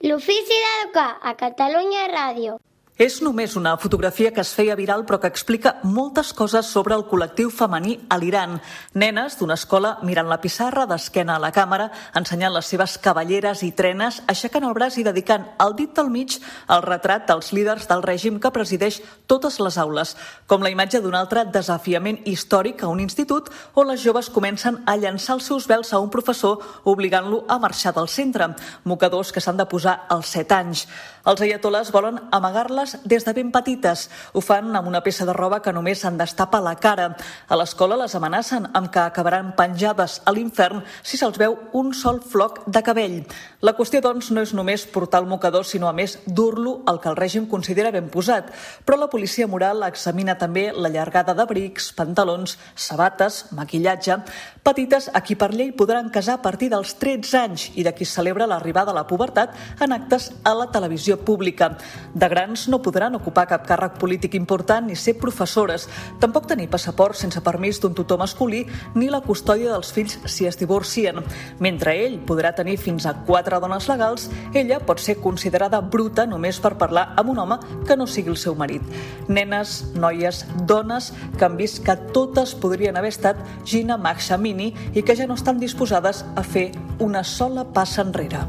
L'ofici d'educar a Catalunya Ràdio. És només una fotografia que es feia viral però que explica moltes coses sobre el col·lectiu femení a l'Iran. Nenes d'una escola mirant la pissarra d'esquena a la càmera, ensenyant les seves cavalleres i trenes, aixecant el braç i dedicant el dit del mig al retrat dels líders del règim que presideix totes les aules, com la imatge d'un altre desafiament històric a un institut on les joves comencen a llançar els seus vels a un professor obligant-lo a marxar del centre, mocadors que s'han de posar als 7 anys. Els aiatoles volen amagar-les des de ben petites. Ho fan amb una peça de roba que només en destapa la cara. A l'escola les amenacen amb que acabaran penjades a l'infern si se'ls veu un sol floc de cabell. La qüestió, doncs, no és només portar el mocador, sinó a més dur-lo al que el règim considera ben posat. Però la policia moral examina també la llargada d'abrics, pantalons, sabates, maquillatge. Petites a qui per llei podran casar a partir dels 13 anys i de qui celebra l'arribada a la pubertat en actes a la televisió pública. De grans no podran ocupar cap càrrec polític important ni ser professores, tampoc tenir passaport sense permís d'un tutor masculí ni la custòdia dels fills si es divorcien. Mentre ell podrà tenir fins a 4 dones legals, ella pot ser considerada bruta només per parlar amb un home que no sigui el seu marit. Nenes, noies, dones que han vist que totes podrien haver estat Jina Mahsa Amini i que ja no estan disposades a fer una sola passa enrere.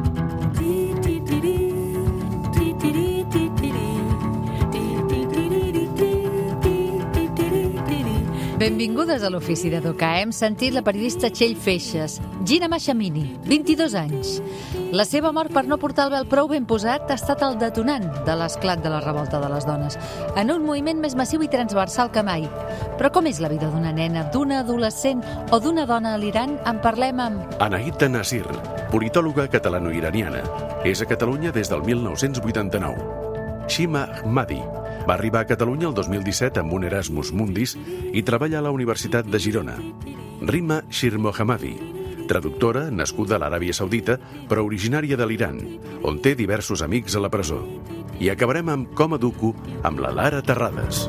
Benvingudes a l'Ofici d'Educar. Hem sentit la periodista Txell Feixes, Jina Mahsa Amini, 22 anys. La seva mort per no portar el vel prou ben posat ha estat el detonant de l'esclat de la revolta de les dones, en un moviment més massiu i transversal que mai. Però com és la vida d'una nena, d'una adolescent o d'una dona a l'Iran? En parlem amb Anaïta Nasir, politòloga catalano-iraniana. És a Catalunya des del 1989. Shima Ahmadi va arribar a Catalunya el 2017 amb un Erasmus Mundis i treballa a la Universitat de Girona. Rima Shirmohammadi, traductora nascuda a l'Aràbia Saudita, però originària de l'Iran, on té diversos amics a la presó. I acabarem amb Com educo amb la Lara Terrades.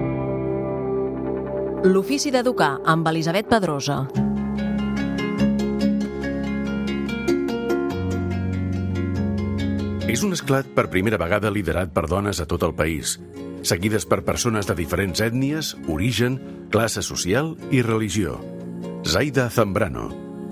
L'Ofici d'Educar amb Elisabet Pedrosa. És un esclat per primera vegada liderat per dones a tot el país, seguides per persones de diferents ètnies, origen, classe social i religió. Zaida Zambrano.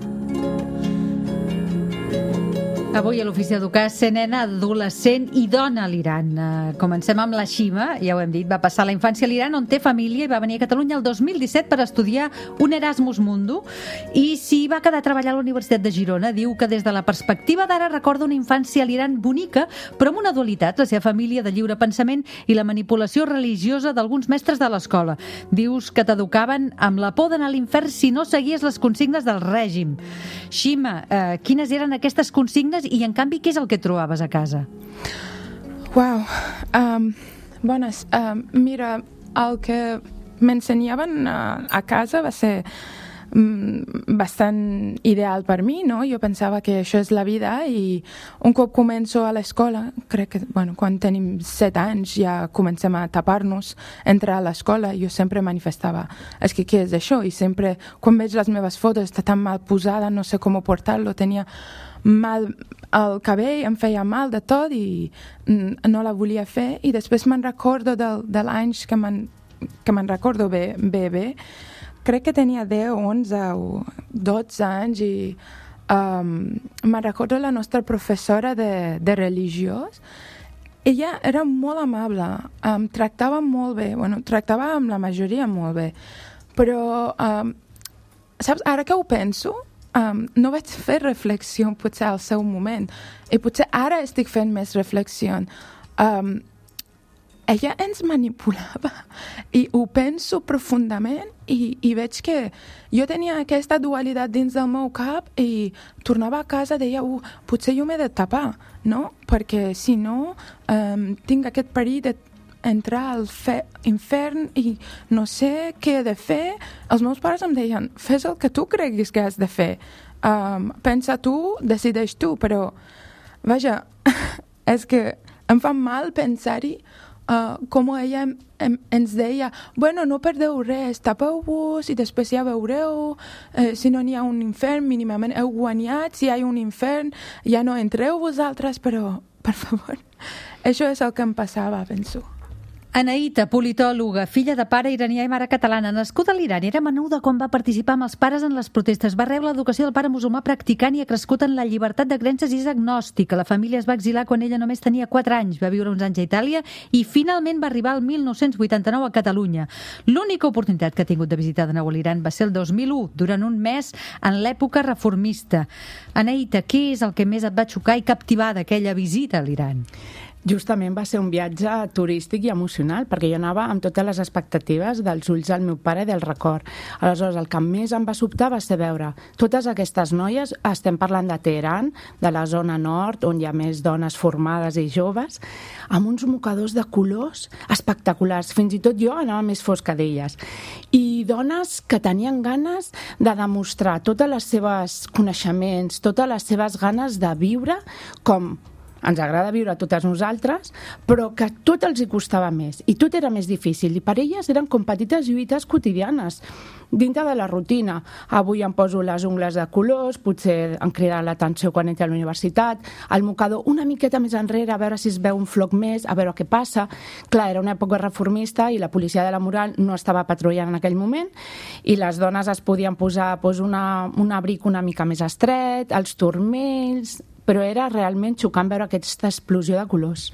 avui a l'Ofici d'Educar ser nena, adolescent i dona a l'Iran. Comencem amb la Shima, ja ho hem dit, va passar la infància a l'Iran on té família i va venir a Catalunya el 2017 per estudiar un Erasmus Mundus i s'hi va quedar a treballar a la Universitat de Girona. Diu que des de la perspectiva d'ara recorda una infància a l'Iran bonica, però amb una dualitat, la seva família de lliure pensament i la manipulació religiosa d'alguns mestres de l'escola. Dius que t'educaven amb la por d'anar a l'infern si no seguies les consignes del règim. Shima, quines eren aquestes consignes i, en canvi, què és el que trobaves a casa? Uau, bones. Mira, el que m'ensenyaven a casa va ser bastant ideal per mi, no? Jo pensava que això és la vida i un cop començo a l'escola, crec que quan tenim 7 anys ja comencem a tapar-nos, entrar a l'escola, jo sempre manifestava què és això? I sempre, quan veig les meves fotos, està tan mal posada, no sé com portar-lo, tenia mal el cabell, em feia mal de tot i no la volia fer. I després me'n recordo de l'anys que me'n recordo bé. Crec que tenia 10, 11 o 12 anys i me'n recordo la nostra professora de religiós. Ella era molt amable, em tractava molt bé, tractava amb la majoria molt bé, però saps, ara que ho penso, no vaig fer reflexió potser al seu moment i potser ara estic fent més reflexió. Ella ens manipulava i ho penso profundament i veig que jo tenia aquesta dualitat dins del meu cap i tornava a casa i deia, potser jo m'he de tapar, no? Perquè si no tinc aquest perill d'entrar al infern i no sé què he de fer. Els meus pares em deien, fes el que tu creguis que has de fer. Pensa tu, decideix tu, però vaja, és que em fa mal pensar-hi com ella ens deia, bueno, no perdeu res, tapeu-vos i després ja veureu, si no n'hi ha un infern, mínimament heu guanyat, si hi ha un infern ja no entreu vosaltres, però, per favor, això és el que em passava, penso. Anaïta, politòloga, filla de pare iranià i mare catalana, nascuda a l'Iran, era menuda quan va participar amb els pares en les protestes, va rebre l'educació del pare musulmà practicant i ha crescut en la llibertat de creences i és agnòstica. La família es va exilar quan ella només tenia 4 anys, va viure uns anys a Itàlia i finalment va arribar el 1989 a Catalunya. L'única oportunitat que ha tingut de visitar de nou a l'Iran va ser el 2001, durant un mes en l'època reformista. Anaïta, què és el que més et va xocar i captivar d'aquella visita a l'Iran? Justament va ser un viatge turístic i emocional, perquè jo anava amb totes les expectatives dels ulls del meu pare i del record. Aleshores, el que més em va sobtar va ser veure totes aquestes noies, estem parlant de Teheran, de la zona nord, on hi ha més dones formades i joves, amb uns mocadors de colors espectaculars. Fins i tot jo anava més fosca d'elles. I dones que tenien ganes de demostrar tots els seus coneixements, totes les seves ganes de viure com ens agrada viure a totes nosaltres, però que tot els hi costava més i tot era més difícil i per elles eren com petites lluites quotidianes dintre de la rutina. Avui em poso les ungles de colors, potser em crida l'atenció quan entro a la universitat, el mocador una miqueta més enrere a veure si es veu un floc més, a veure què passa. Clar, era una època reformista i la policia de la moral no estava patrullant en aquell moment i les dones es podien posar un abric una mica més estret, els turmells, però era realment xocant veure aquesta explosió de colors.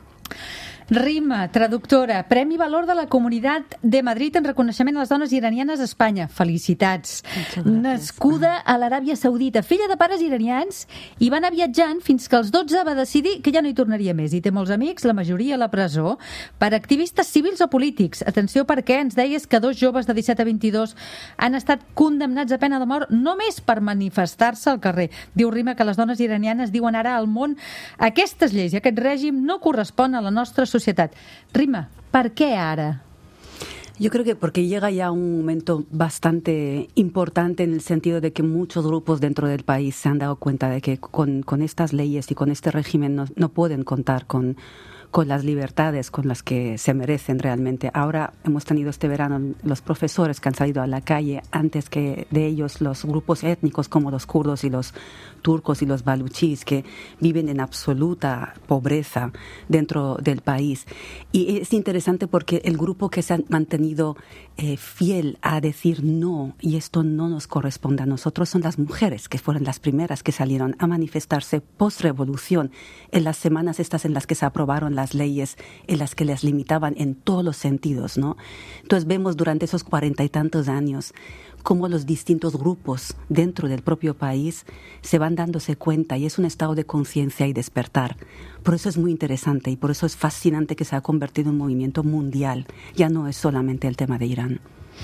Rima, traductora, Premi Valor de la Comunitat de Madrid en reconeixement a les dones iranianes a Espanya. Felicitats. Nascuda a l'Aràbia Saudita, filla de pares iranians, i va anar viatjant fins que als 12 va decidir que ja no hi tornaria més. I té molts amics, la majoria a la presó, per activistes civils o polítics. Atenció perquè ens deies que 2 joves de 17 a 22 han estat condemnats a pena de mort només per manifestar-se al carrer. Diu Rima que les dones iranianes diuen ara al món aquestes lleis i aquest règim no correspon a la nostra societat. Rima, ¿por qué ahora? Yo creo que porque llega ya un momento bastante importante en el sentido de que muchos grupos dentro del país se han dado cuenta de que con estas leyes y con este régimen no pueden contar con las libertades con las que se merecen realmente. Ahora hemos tenido este verano los profesores que han salido a la calle, antes que de ellos los grupos étnicos como los kurdos y los turcos y los baluchís que viven en absoluta pobreza dentro del país. Y es interesante porque el grupo que se ha mantenido fiel a decir no, y esto no nos corresponde a nosotros, son las mujeres, que fueron las primeras que salieron a manifestarse post-revolución en las semanas estas en las que se aprobaron las leyes, en las que les limitaban en todos los sentidos, ¿no? Entonces vemos durante esos 40 y tantos años cómo los distintos grupos dentro del propio país se van dándose cuenta y es un estado de conciencia y despertar. Por eso es muy interesante y por eso es fascinante que se ha convertido en un movimiento mundial. Ya no es solamente el tema de Irán.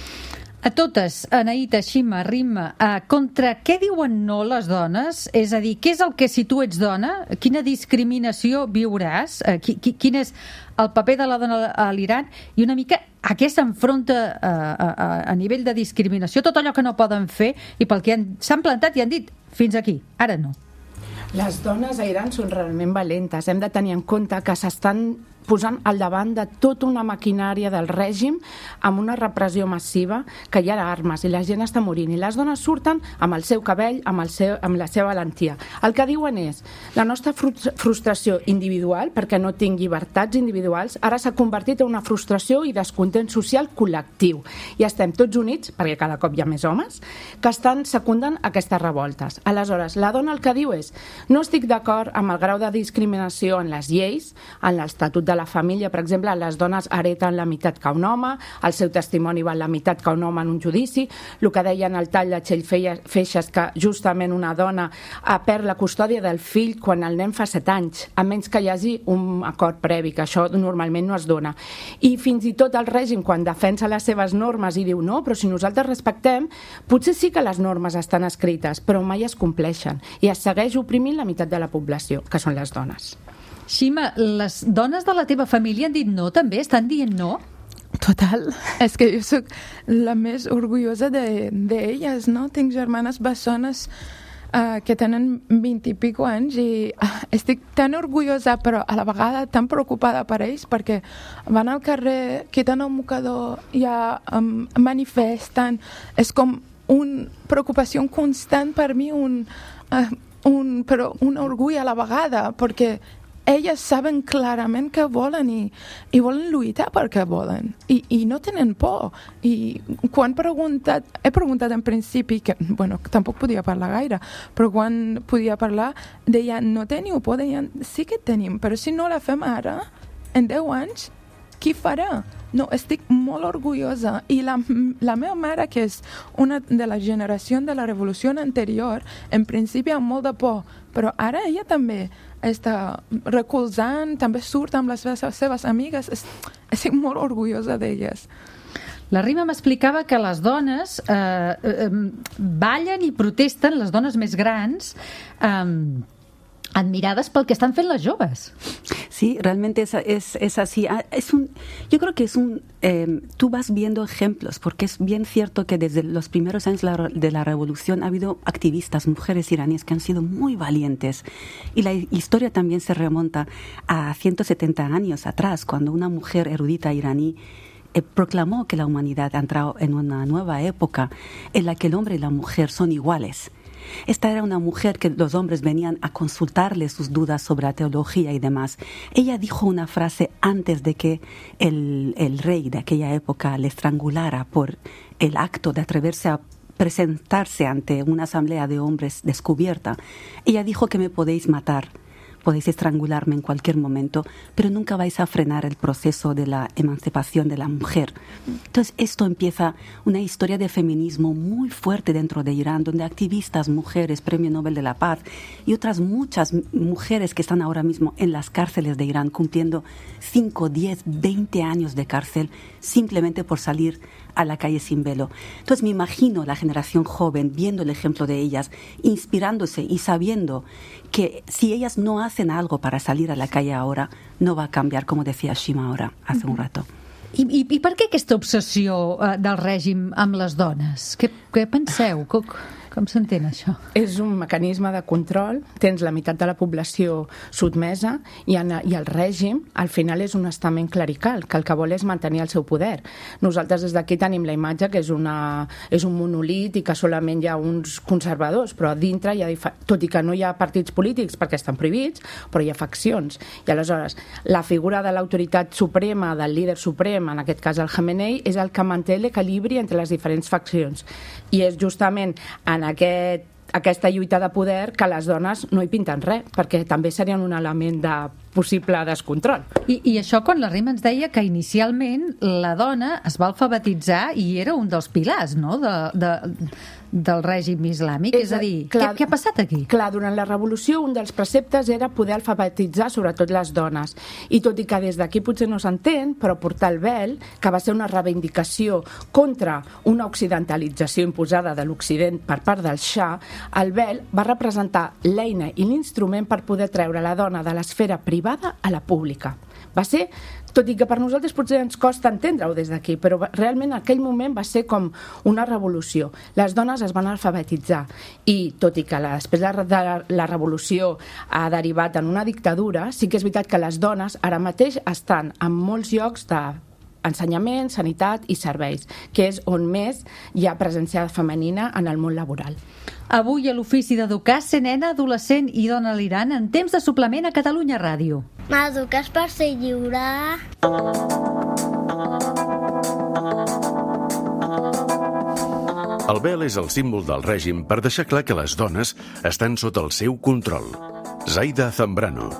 A totes, Anaïta, Xima, Rima, contra què diuen no les dones? És a dir, què és el que si tu ets dona, quina discriminació viuràs? Quin és el paper de la dona a l'Iran? I una mica a què s'enfronta a nivell de discriminació? Tot allò que no poden fer i pel que s'han plantat i han dit fins aquí, ara no. Les dones a Iran són realment valentes. Hem de tenir en compte que s'estan posant al davant de tota una maquinària del règim amb una repressió massiva, que hi ha armes i la gent està morint i les dones surten amb el seu cabell, amb la seva valentia. El que diuen és la nostra frustració individual, perquè no tinc llibertats individuals, ara s'ha convertit en una frustració i descontent social col·lectiu. I estem tots units, perquè cada cop hi ha més homes, que estan secundant aquestes revoltes. Aleshores, la dona el que diu és no estic d'acord amb el grau de discriminació en les lleis, en l'Estatut de la família, per exemple, les dones hereten la meitat que un home, el seu testimoni val la meitat que un home en un judici, el que deien al tall de Txell Feixes, que justament una dona perd la custòdia del fill quan el nen fa 7 anys, a menys que hi hagi un acord previ, que això normalment no es dona. I fins i tot el règim, quan defensa les seves normes i diu no, però si nosaltres respectem, potser sí que les normes estan escrites, però mai es compleixen, i es segueix oprimint la meitat de la població, que són les dones. Xima, les dones de la teva família han dit no també? Estan dient no? Total. És que jo sóc la més orgullosa d'elles, no? Tinc germanes bessones que tenen 20 i pico anys i estic tan orgullosa però a la vegada tan preocupada per ells perquè van al carrer, quiten el mocador, ja manifesten, és com una preocupació constant per mi, però un orgull a la vegada perquè elles saben clarament què volen i volen lluitar perquè volen i no tenen por i quan he preguntat en principi que, bueno, tampoc podia parlar gaire però quan podia parlar deien, no teniu por? Deien, sí que tenim però si no la fem ara, en 10 anys qui farà? No, estic molt orgullosa i la meva mare, que és una de la generació de la revolució anterior, en principi amb molt de por, però ara ella també està recolzant, també surt amb les seves amigues, estic molt orgullosa d'elles. La Rima m'explicava que les dones ballen i protesten, les dones més grans, admiradas pel que están fent las joves. Sí, realmente es así. Yo creo que tú vas viendo ejemplos, porque es bien cierto que desde los primeros años de la revolución ha habido activistas, mujeres iraníes que han sido muy valientes. Y la historia también se remonta a 170 años atrás, cuando una mujer erudita iraní proclamó que la humanidad ha entrado en una nueva época en la que el hombre y la mujer son iguales. Esta era una mujer que los hombres venían a consultarle sus dudas sobre la teología y demás. Ella dijo una frase antes de que el rey de aquella época le estrangulara por el acto de atreverse a presentarse ante una asamblea de hombres descubierta. Ella dijo que me podéis matar, podéis estrangularme en cualquier momento, pero nunca vais a frenar el proceso de la emancipación de la mujer. Entonces, esto empieza una historia de feminismo muy fuerte dentro de Irán, donde activistas, mujeres, Premio Nobel de la Paz y otras muchas mujeres que están ahora mismo en las cárceles de Irán cumpliendo 5, 10, 20 años de cárcel simplemente por salir a la calle sin velo. Entonces me imagino la generación joven viendo el ejemplo de ellas, inspirándose y sabiendo que si ellas no hacen algo para salir a la calle ahora, no va a canviar, como decía Shima ahora, hace un rato. I per què aquesta obsessió del règim amb les dones? Què penseu? Com s'entén això? És un mecanisme de control. Tens la meitat de la població sotmesa i el règim al final és un estament clerical que el que vol és mantenir el seu poder. Nosaltres des d'aquí tenim la imatge que és un monolit i que solament hi ha uns conservadors, però a dintre tot i que no hi ha partits polítics perquè estan prohibits, però hi ha faccions. I aleshores la figura de l'autoritat suprema, del líder suprem, en aquest cas el Khamenei, és el que manté l'equilibri entre les diferents faccions. I és justament en aquesta lluita de poder que les dones no hi pinten res, perquè també serien un element de possible descontrol. I això quan la Rima ens deia que inicialment la dona es va alfabetitzar i era un dels pilars, no?, del règim islàmic. És a dir, què ha passat aquí? Clar, durant la revolució un dels preceptes era poder alfabetitzar sobretot les dones. I tot i que des d'aquí potser no s'entén, però portar el vel, que va ser una reivindicació contra una occidentalització imposada de l'Occident per part del Shah, el vel va representar l'eina i l'instrument per poder treure la dona de l'esfera privada a la pública. Va ser, tot i que per nosaltres potser ens costa entendre-ho des d'aquí, però realment en aquell moment va ser com una revolució. Les dones es van alfabetitzar i tot i que després de la revolució ha derivat en una dictadura, sí que és veritat que les dones ara mateix estan en molts llocs d'ensenyament, sanitat i serveis, que és on més hi ha presència femenina en el món laboral. Avui a l'ofici d'educar ser nena, adolescent i dona a l'Iran en temps de suplement a Catalunya Ràdio. M'eduques per ser lliure. El vel és el símbol del règim per deixar clar que les dones estan sota el seu control. Zaida Zambrano.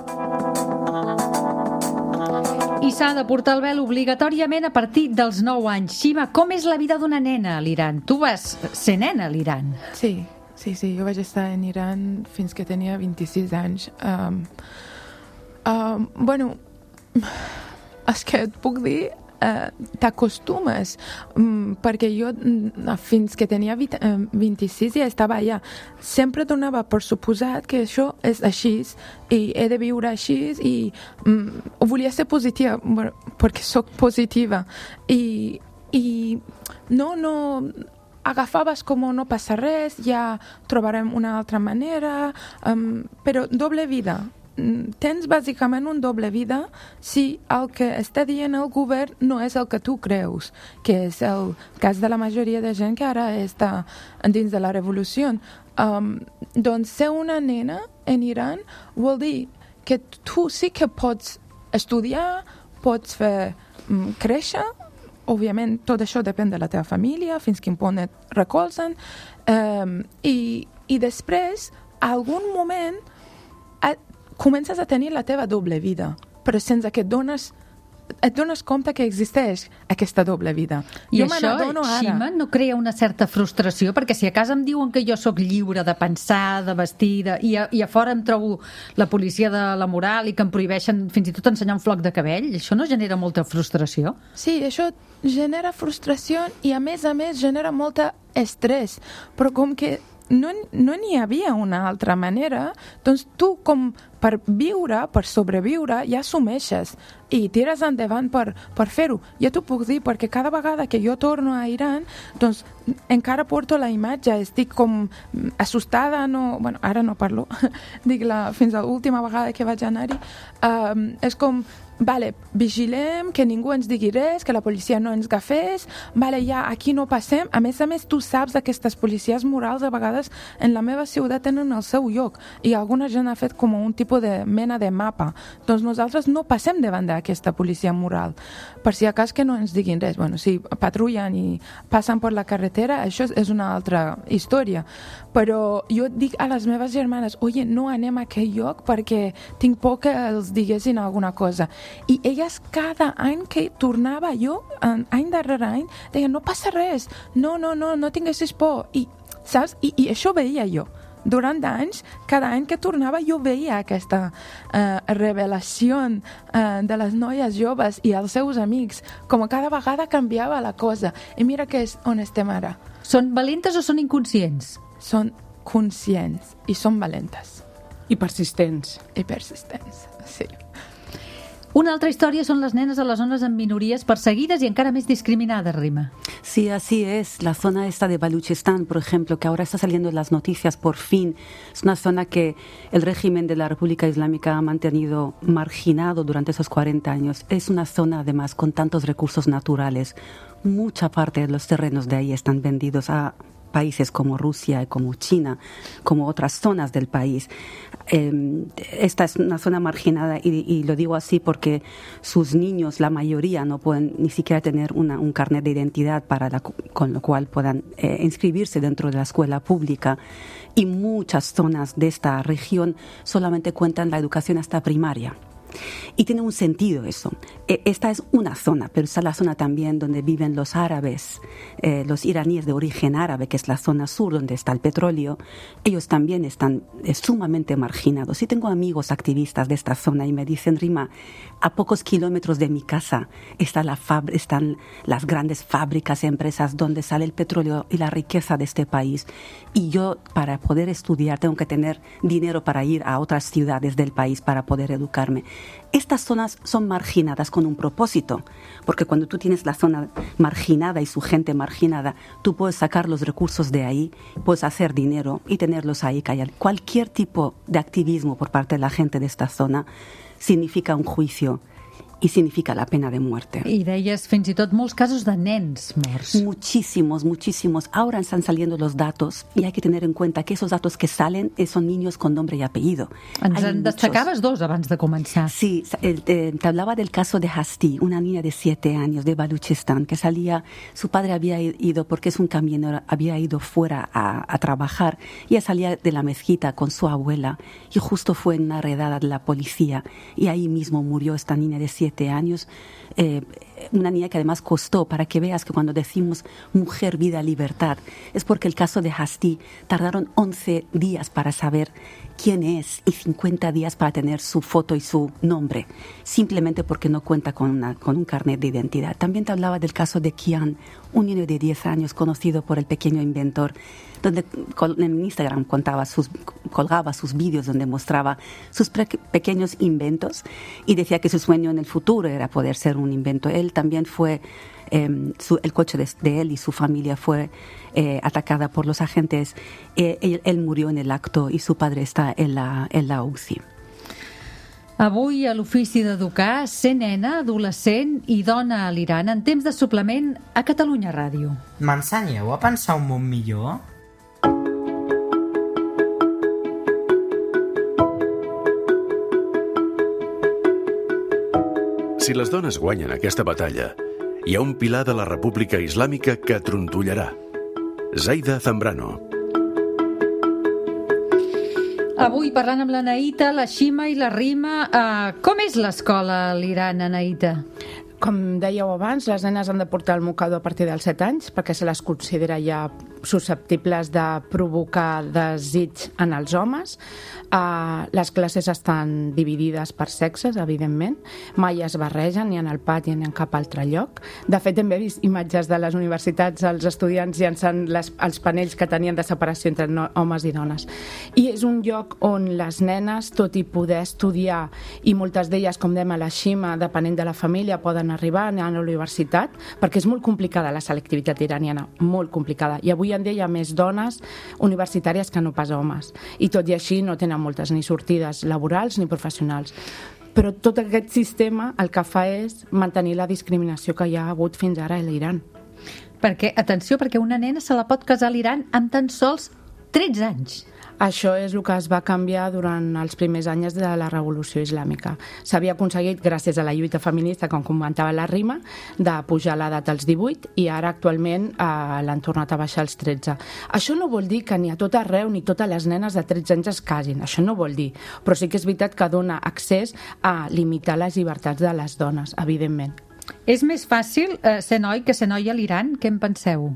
I s'ha de portar el vel obligatòriament a partir dels 9 anys. Shima, com és la vida d'una nena a l'Iran? Tu vas ser nena a l'Iran. Sí, jo vaig estar en Iran fins que tenia 26 anys. Bueno, és que et puc dir, t'acostumes, perquè jo fins que tenia 26 ja estava allà. Sempre donava per suposat que això és així i he de viure així i volia ser positiva perquè sóc positiva i no agafaves com no passa res, ja trobarem una altra manera, però doble vida. Tens bàsicament un doble vida si el que està dient el govern no és el que tu creus, que és el cas de la majoria de gent que ara està dins de la revolució. Doncs ser una nena en Iran vol dir que tu sí que pots estudiar, pots fer créixer, òbviament tot això depèn de la teva família, fins quin punt et recolzen, i després, a algun moment, comences a tenir la teva doble vida, però sense que et dones compte que existeix aquesta doble vida. I això, Xima, no crea una certa frustració? Perquè si a casa em diuen que jo sóc lliure de pensar, de vestir, i a fora em trobo la policia de la moral i que em prohibeixen fins i tot ensenyar un floc de cabell, això no genera molta frustració? Sí, això genera frustració i a més genera molta estrès, però com que no n'hi havia una altra manera, doncs tu com per viure, per sobreviure, ja assumeixes i tires endavant per fer-ho. Ja t'ho puc dir, perquè cada vegada que jo torno a Iran, doncs encara porto la imatge, estic com assustada, ara no parlo, dic fins a l'última vegada que vaig anar-hi, és com, vigilem, que ningú ens digui res, que la policia no ens agafés, ja aquí no passem. A més, tu saps que aquestes policies morals a vegades en la meva ciutat tenen el seu lloc i alguna gent ha fet com un tipus de mena de mapa. Doncs nosaltres no passem davant d'aquesta policia moral. Per si acas que no ens diguin res. Si patrullen i passen per la carretera, això és una altra història. Però jo dic a les meves germanes, oye, no anem a aquell lloc perquè tinc por que els diguessin alguna cosa. I elles cada any que tornava jo, any darrere any, deien, no passa res, no tinguessis por. I, saps? I això veia jo. Durant anys, cada any que tornava jo veia aquesta revelació de les noies joves i els seus amics, com cada vegada canviava la cosa. I mira que és on estem ara. Són valentes o són inconscients? Són conscients i són valentes. I persistents. I persistents, sí. Una altra història son las nenas a las zonas en minorías perseguidas y encara més discriminadas, Rima. Sí, así es. La zona esta de Baluchistán, por ejemplo, que ahora está saliendo en las noticias por fin, es una zona que el régimen de la República Islámica ha mantenido marginado durante esos 40 años. Es una zona, además, con tantos recursos naturales. Mucha parte de los terrenos de ahí están vendidos a países como Rusia y como China, como otras zonas del país. Esta es una zona marginada y lo digo así porque sus niños, la mayoría, no pueden ni siquiera tener un carnet de identidad con lo cual puedan inscribirse dentro de la escuela pública, y muchas zonas de esta región solamente cuentan la educación hasta primaria. Y tiene un sentido eso. Esta es una zona, pero está la zona también donde viven los árabes, los iraníes de origen árabe, que es la zona sur donde está el petróleo. Ellos también están sumamente marginados. Y tengo amigos activistas de esta zona y me dicen, Rima, a pocos kilómetros de mi casa están las grandes fábricas, empresas donde sale el petróleo y la riqueza de este país. Y yo, para poder estudiar, tengo que tener dinero para ir a otras ciudades del país para poder educarme. Estas zonas son marginadas con un propósito, porque cuando tú tienes la zona marginada y su gente marginada, tú puedes sacar los recursos de ahí, puedes hacer dinero y tenerlos ahí callados. Cualquier tipo de activismo por parte de la gente de esta zona significa un juicio y significa la pena de muerte. I deies fins i tot molts casos de nens morts. Muchísimos. Ahora están saliendo los datos y hay que tener en cuenta que esos datos que salen son niños con nombre y apellido. Ens en destacaves dos abans de començar. Sí, te hablaba del caso de Hasti, una niña de 7 años de Baluchistán que salía, su padre había ido, porque es un camionero, había ido fuera a trabajar, y ella salía de la mezquita con su abuela y justo fue en una redada de la policía y ahí mismo murió esta niña de 7 años, una niña que además costó, para que veas que cuando decimos mujer, vida, libertad, es porque el caso de Hasti tardaron 11 días para saber quién es y 50 días para tener su foto y su nombre, simplemente porque no cuenta con un carnet de identidad. También te hablaba del caso de Kian, un niño de 10 años conocido por el pequeño inventor, donde en Instagram colgaba sus vídeos donde mostraba sus pequeños inventos y decía que su sueño en el futuro era poder ser un inventor. Él él también fue, el coche de él y su familia fue atacada por los agentes. Él murió en el acto y su padre está en la UCI. Avui a l'ofici d'educar, ser nena, adolescent i dona a l'Iran en temps de suplement a Catalunya Ràdio. M'ensenyeu a pensar un món millor? Si les dones guanyen aquesta batalla, hi ha un pilar de la República Islàmica que trontollarà. Zaida Zambrano. Avui parlant amb la Naïta, la Xima i la Rima. Com és l'escola a l'Iran, Naïta? Com dèieu abans, les nenes han de portar el mocador a partir dels 7 anys perquè se les considera ja susceptibles de provocar desig en els homes. Les classes estan dividides per sexes, evidentment. Mai es barregen ni en el pati ni en cap altre lloc. De fet, hem vist imatges de les universitats, els estudiants llançant els panells que tenien de separació entre homes i dones. I és un lloc on les nenes, tot i poder estudiar, i moltes d'elles, com dèiem a la Xima, depenent de la família, poden arribar a la universitat, perquè és molt complicada la selectivitat iraniana, molt complicada. I avui en dia hi ha més dones universitàries que no pas homes. I tot i així no tenen moltes ni sortides laborals ni professionals. Però tot aquest sistema el que fa és mantenir la discriminació que hi ha hagut fins ara a l'Iran. Perquè, atenció, perquè una nena se la pot casar a l'Iran amb tan sols 13 anys. Això és el que es va canviar durant els primers anys de la Revolució Islàmica. S'havia aconseguit, gràcies a la lluita feminista, com comentava la Rima, de pujar l'edat als 18 i ara actualment l'han tornat a baixar als 13. Això no vol dir que ni a tot arreu ni totes les nenes de 13 anys es casin, això no vol dir. Però sí que és veritat que dona accés a limitar les llibertats de les dones, evidentment. És més fàcil ser noi que ser noia a l'Iran? Què en penseu?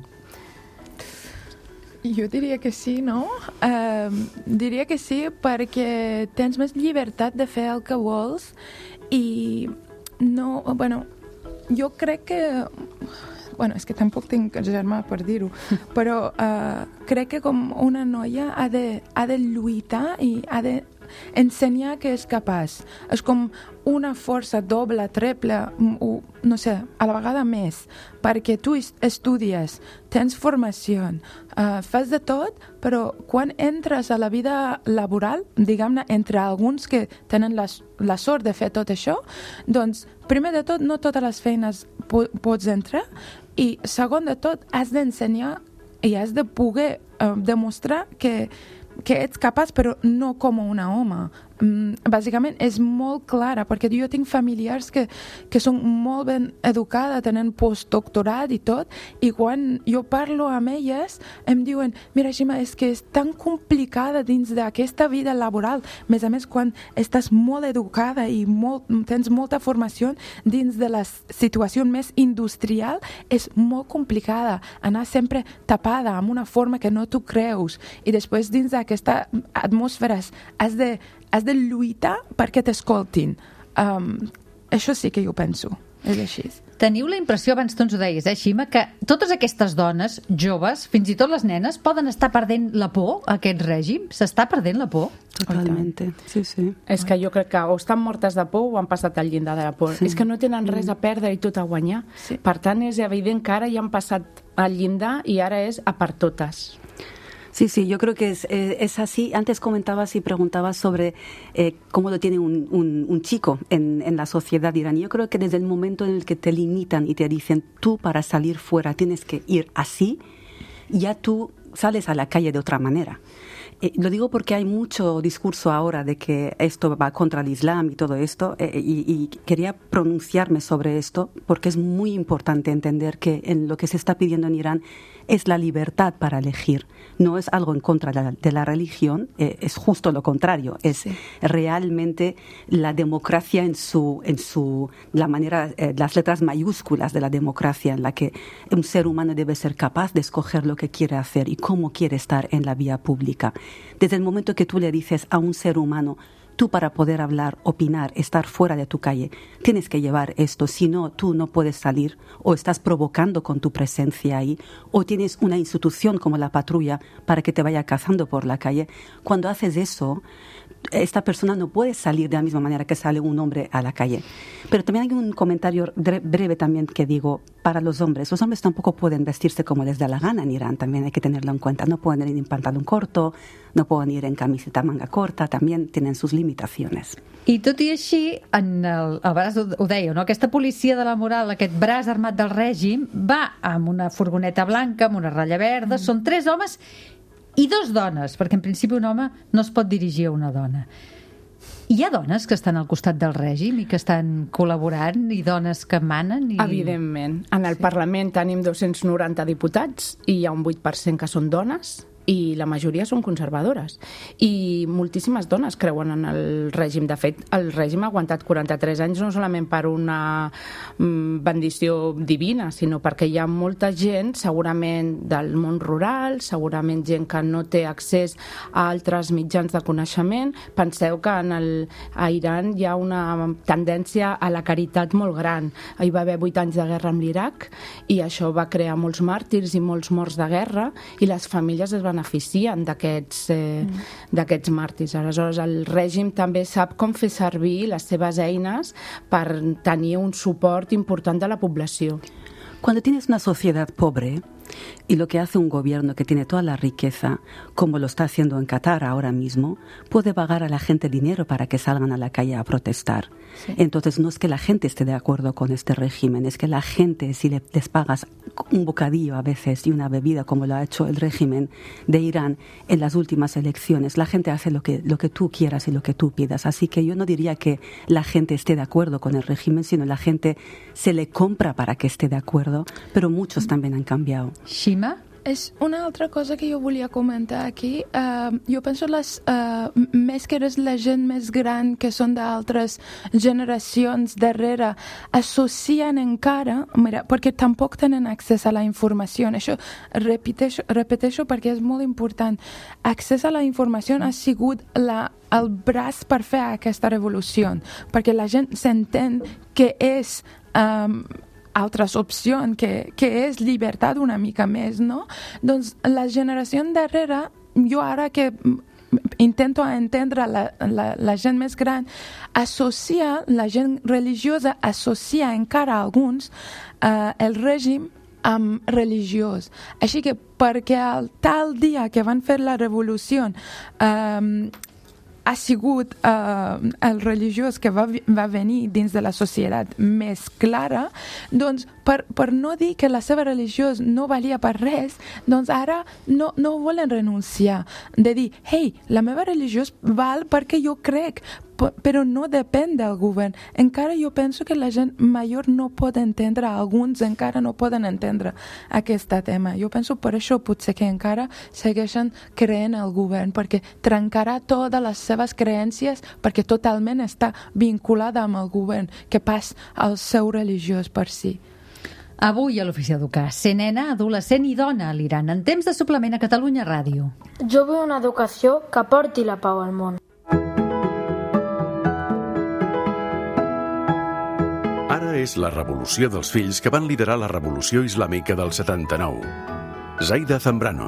Jo diria que sí, no? Diria que sí perquè tens més llibertat de fer el que vols i no... Bueno, jo crec que... Bueno, és que tampoc tinc germà per dir-ho, però crec que com una noia ha de lluitar i ha de ensenyar que és capaç. És com una força doble, treble, no sé, a la vegada més, perquè tu estudies, tens formació, fas de tot, però quan entres a la vida laboral, diguem-ne, entre alguns que tenen la sort de fer tot això, doncs, primer de tot, no totes les feines pots entrar, i segon de tot, has d'ensenyar i has de poder demostrar que ets capaç, però no com una home. Bàsicament és molt clara, perquè jo tinc familiars que són molt ben educades, tenen postdoctorat i tot, i quan jo parlo amb elles em diuen, mira Xima, és que és tan complicada dins d'aquesta vida laboral, més a més quan estàs molt educada i tens molta formació dins de la situació més industrial, és molt complicada anar sempre tapada amb una forma que no tu creus, i després dins d'aquesta atmosfera has de lluitar perquè t'escoltin. Això sí que jo penso. És així. Teniu la impressió, abans tu ens ho deies, Xima, que totes aquestes dones joves, fins i tot les nenes, poden estar perdent la por a aquest règim? S'està perdent la por? Totalmente, sí, sí. És que jo crec que o estan mortes de por o han passat al llindar de la por. Sí. És que no tenen res a perdre i tot a guanyar. Sí. Per tant, és evident que ara ja han passat al llindar i ara és a per totes. Sí, sí, yo creo que es así. Antes comentabas y preguntabas sobre cómo lo tiene un chico en la sociedad iraní. Yo creo que desde el momento en el que te limitan y te dicen, tú para salir fuera tienes que ir así, ya tú sales a la calle de otra manera. Lo digo porque hay mucho discurso ahora de que esto va contra el Islam y todo esto, y quería pronunciarme sobre esto porque es muy importante entender que en lo que se está pidiendo en Irán es la libertad para elegir. No es algo en contra de la religión, es justo lo contrario. Es realmente la democracia la manera, las letras mayúsculas de la democracia, en la que un ser humano debe ser capaz de escoger lo que quiere hacer y cómo quiere estar en la vía pública. Desde el momento que tú le dices a un ser humano, tú para poder hablar, opinar, estar fuera de tu calle, tienes que llevar esto, si no, tú no puedes salir, o estás provocando con tu presencia ahí, o tienes una institución como la patrulla para que te vaya cazando por la calle. Cuando haces eso, esta persona no puede salir de la misma manera que sale un hombre a la calle. Pero también hay un comentario breve también que digo, para los hombres tampoco pueden vestirse como les da la gana en Irán, también hay que tenerlo en cuenta. No pueden ir en pantalón corto, no poden ir en camiseta manga corta, també tenen sus limitacions. I tot i així, el braç ho deia, no? Aquesta policia de la moral, aquest braç armat del règim, va amb una furgoneta blanca, amb una ratlla verda, són 3 homes i 2 dones, perquè en principi un home no es pot dirigir a una dona. Hi ha dones que estan al costat del règim i que estan col·laborant i dones que manen? Evidentment. En el Parlament tenim 290 diputats i hi ha un 8% que són dones i la majoria són conservadores. I moltíssimes dones creuen en el règim. De fet, el règim ha aguantat 43 anys no solament per una bendició divina, sinó perquè hi ha molta gent, segurament del món rural, segurament gent que no té accés a altres mitjans de coneixement. Penseu que a Iran hi ha una tendència a la caritat molt gran. Hi va haver 8 anys de guerra amb l'Iraq i això va crear molts màrtirs i molts morts de guerra i les famílies es beneficien d'aquests màrtirs. Aleshores, el règim també sap com fer servir les seves eines per tenir un suport important de la població. Cuando tienes una sociedad pobre y lo que hace un gobierno que tiene toda la riqueza, como lo está haciendo en Qatar ahora mismo, puede pagar a la gente dinero para que salgan a la calle a protestar. Sí. Entonces no es que la gente esté de acuerdo con este régimen, es que la gente, si les pagas un bocadillo a veces y una bebida como lo ha hecho el régimen de Irán en las últimas elecciones, la gente hace lo que tú quieras y lo que tú pidas. Así que yo no diría que la gente esté de acuerdo con el régimen, sino la gente se le compra para que esté de acuerdo, pero muchos también han cambiado. Xima? És una altra cosa que jo volia comentar aquí. Jo penso més que és la gent més gran que són d'altres generacions darrere associen encara, mira, perquè tampoc tenen accés a la informació. Això repeteixo perquè és molt important. Accés a la informació ha sigut el braç per fer aquesta revolució, perquè la gent s'entén que és altres opcions, que és llibertat una mica més, no? Doncs la generació darrere, jo ara que intento entendre la gent més gran, associa, la gent religiosa associa encara alguns el règim amb religiós. Així que perquè el tal dia que van fer la revolució ha sigut el religiós que va venir dins de la societat més clara, doncs per no dir que la seva religió no valia per res, doncs ara no volen renunciar, de dir, hey, la meva religió val perquè jo crec, però no depèn del govern. Encara jo penso que la gent major no pot entendre, alguns encara no poden entendre aquest tema. Jo penso per això potser que encara segueixen creent el govern, perquè trencarà totes les seves creences, perquè totalment està vinculada amb el govern, que pas el seu religiós per si. Avui a l'Ofici Educar, ser nena, adolescent i dona a l'Iran, en temps de suplement a Catalunya Ràdio. Jo vull una educació que porti la pau al món. Ara és la revolució dels fills que van liderar la revolució islàmica del 79. Zaida Zambrano.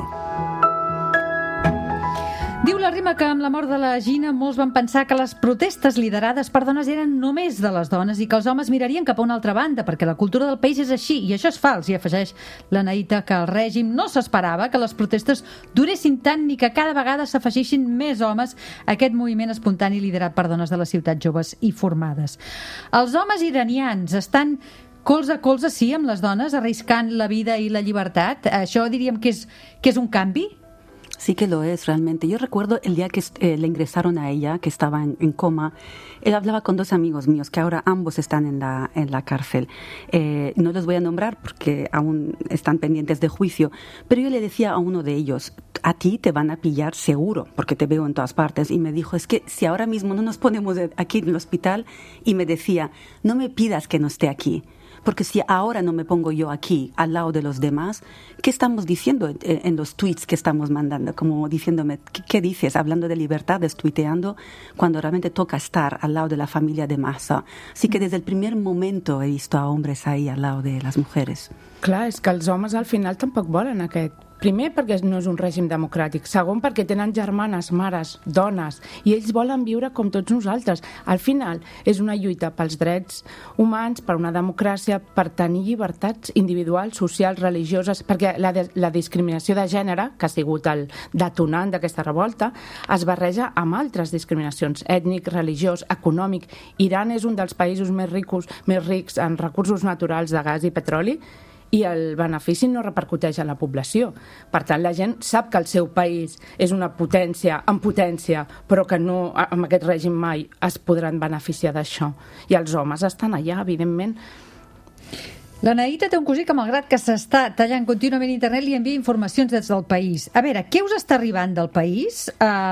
Diu la rima que amb la mort de la Gina molts van pensar que les protestes liderades per dones eren només de les dones i que els homes mirarien cap a una altra banda, perquè la cultura del país és així, i això és fals, i afegeix l'Anaïta que el règim no s'esperava que les protestes duressin tant ni que cada vegada s'afegissin més homes a aquest moviment espontani liderat per dones de les ciutats joves i formades. Els homes iranians estan colze a colze, sí, amb les dones, arriscant la vida i la llibertat. Això diríem que és un canvi? Sí que lo es realmente. Yo recuerdo el día que le ingresaron a ella, que estaba en coma. Él hablaba con 2 amigos míos, que ahora ambos están en la cárcel. No los voy a nombrar porque aún están pendientes de juicio, pero yo le decía a uno de ellos, a ti te van a pillar seguro, porque te veo en todas partes. Y me dijo, es que si ahora mismo no nos ponemos aquí en el hospital, y me decía, no me pidas que no esté aquí. Porque si ahora no me pongo yo aquí, al lado de los demás, ¿qué estamos diciendo en los tweets que estamos mandando? Como diciéndome, ¿qué dices? Hablando de libertades, tuiteando, cuando realmente toca estar al lado de la familia de masa. Así que desde el primer momento he visto a hombres ahí al lado de las mujeres. Clar, és que els homes al final tampoc volen aquest Primer, perquè no és un règim democràtic. Segon, perquè tenen germanes, mares, dones, i ells volen viure com tots nosaltres. Al final, és una lluita pels drets humans, per una democràcia, per tenir llibertats individuals, socials, religioses, perquè la discriminació de gènere, que ha sigut el detonant d'aquesta revolta, es barreja amb altres discriminacions, ètnic, religiós, econòmic. Iran és un dels països més rics en recursos naturals de gas i petroli, i el benefici no repercuteix a la població. Per tant, la gent sap que el seu país és una potència en potència, però que no, amb aquest règim mai es podran beneficiar d'això. I els homes estan allà, evidentment. La Naïta té un cosí que, malgrat que s'està tallant contínuament internet, li envia informacions des del país. A veure, què us està arribant del país?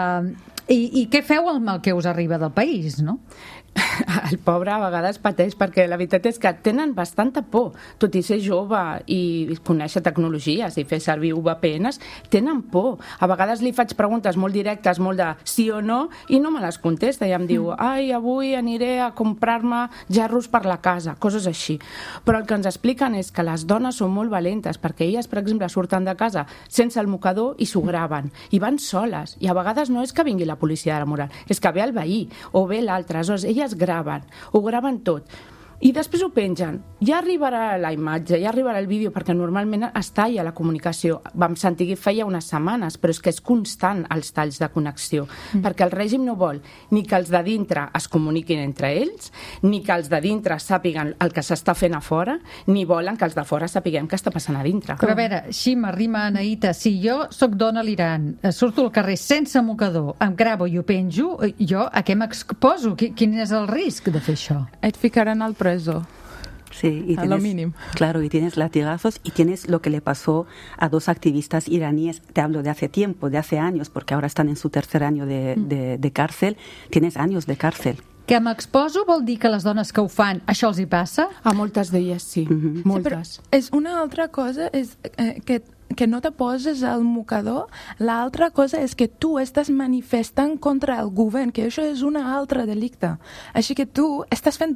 I què feu amb el que us arriba del país, no? El pobre a vegades pateix perquè la veritat és que tenen bastanta por, tot i ser jove i conèixer tecnologies i fer servir VPNs, tenen por. A vegades li faig preguntes molt directes, molt de sí o no, i no me les contesta, i em diu ai, avui aniré a comprar-me gerros per la casa, coses així. Però el que ens expliquen és que les dones són molt valentes, perquè elles, per exemple, surten de casa sense el mocador i s'ho graven, i van soles, i a vegades no és que vingui la policia de la moral, és que ve el veí o ve l'altre, aleshores elles ho graven tot i després ho pengen. Ja arribarà la imatge, ja arribarà el vídeo, perquè normalment es talla la comunicació. Vam sentir que feia unes setmanes, però és que és constant els talls de connexió, perquè el règim no vol ni que els de dintre es comuniquin entre ells, ni que els de dintre sàpiguen el que s'està fent a fora, ni volen que els de fora sapiguem què està passant a dintre. Però a veure, Xima, Rima, Anaïta, si jo soc dona a l'Iran, surto al carrer sense mocador, em gravo i ho penjo, jo a què m'exposo? Quin és el risc de fer això? Et ficaran al preso. Sí, y a lo mínimo. Claro, y tienes latigazos y tienes lo que le pasó a dos activistas iraníes, te hablo de hace tiempo, de hace años, porque ahora están en su tercer año de cárcel, tienes años de cárcel. Que m'exposo vol dir que les dones que ho fan, això els hi passa? A moltes d'elles sí, moltes. Sí, és una altra cosa, és que no te poses al mocador. L'altra cosa és que tu estàs manifestant contra el govern, que això és una altra delicte. Així que tu estàs fent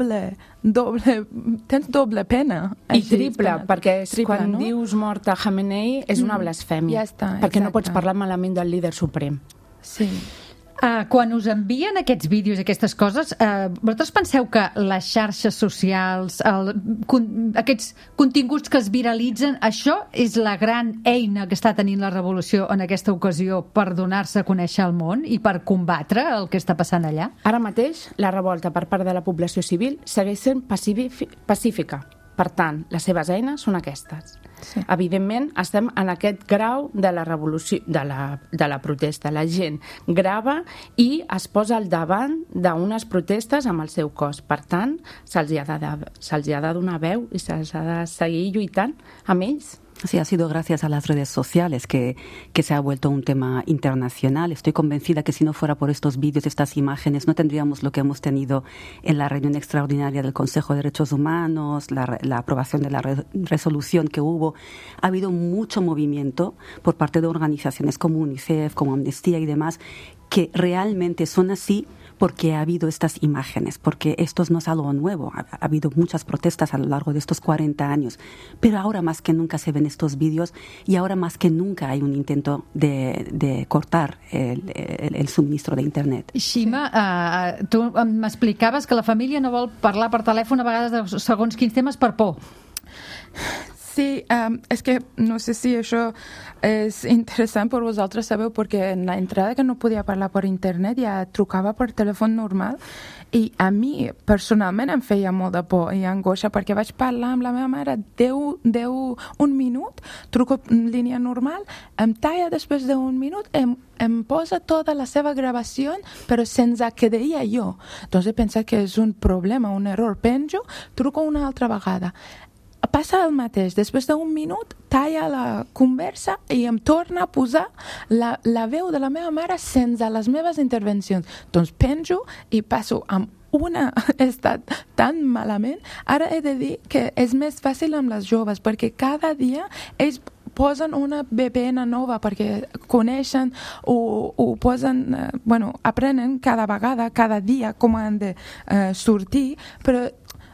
tens doble pena. I triple, perquè quan dius mort a Khamenei és una blasfèmia. Ja està, perquè no pots parlar malament del líder suprem. Sí. Quan us envien aquests vídeos i aquestes coses, vosaltres penseu que les xarxes socials, aquests continguts que es viralitzen, això és la gran eina que està tenint la revolució en aquesta ocasió per donar-se a conèixer al món i per combatre el que està passant allà? Ara mateix, la revolta per part de la població civil segueix sent pacífica. Per tant, les seves eines són aquestes. Sí. Evidentment, estem en aquest grau de la revolució, de la protesta. La gent grava i es posa al davant d'unes protestes amb el seu cos. Per tant, se'ls ha de donar veu i se'ls ha de seguir lluitant amb ells. Sí, ha sido gracias a las redes sociales que se ha vuelto un tema internacional. Estoy convencida que si no fuera por estos vídeos, estas imágenes, no tendríamos lo que hemos tenido en la reunión extraordinaria del Consejo de Derechos Humanos, la aprobación de la resolución que hubo. Ha habido mucho movimiento por parte de organizaciones como UNICEF, como Amnistía y demás, que realmente son así porque ha habido estas imágenes, porque esto no es algo nuevo. Ha habido muchas protestas a lo largo de estos 40 años, pero ahora más que nunca se ven estos vídeos y ahora más que nunca hay un intento de cortar el suministro de Internet. Xima, tu m'explicaves que la família no vol parlar per telèfon a vegades de segons quins temes per por. Sí, és que no sé si això és interessant per vosaltres sabeu, perquè en l'entrada que no podia parlar per internet ja trucava per telèfon normal i a mi personalment em feia molt de por i angoixa perquè vaig parlar amb la meva mare un minut, truco en línia normal, em talla després d'un minut, em posa tota la seva gravació però sense que deia jo. Doncs he pensat que és un problema, un error. Penjo, truco una altra vegada. Passa el mateix, després d'un minut talla la conversa i em torna a posar la veu de la meva mare sense les meves intervencions. Doncs penjo i passo amb una estat tan malament. Ara he de dir que és més fàcil amb les joves perquè cada dia ells posen una VPN nova perquè coneixen o posen, aprenen cada vegada, cada dia com han de sortir, però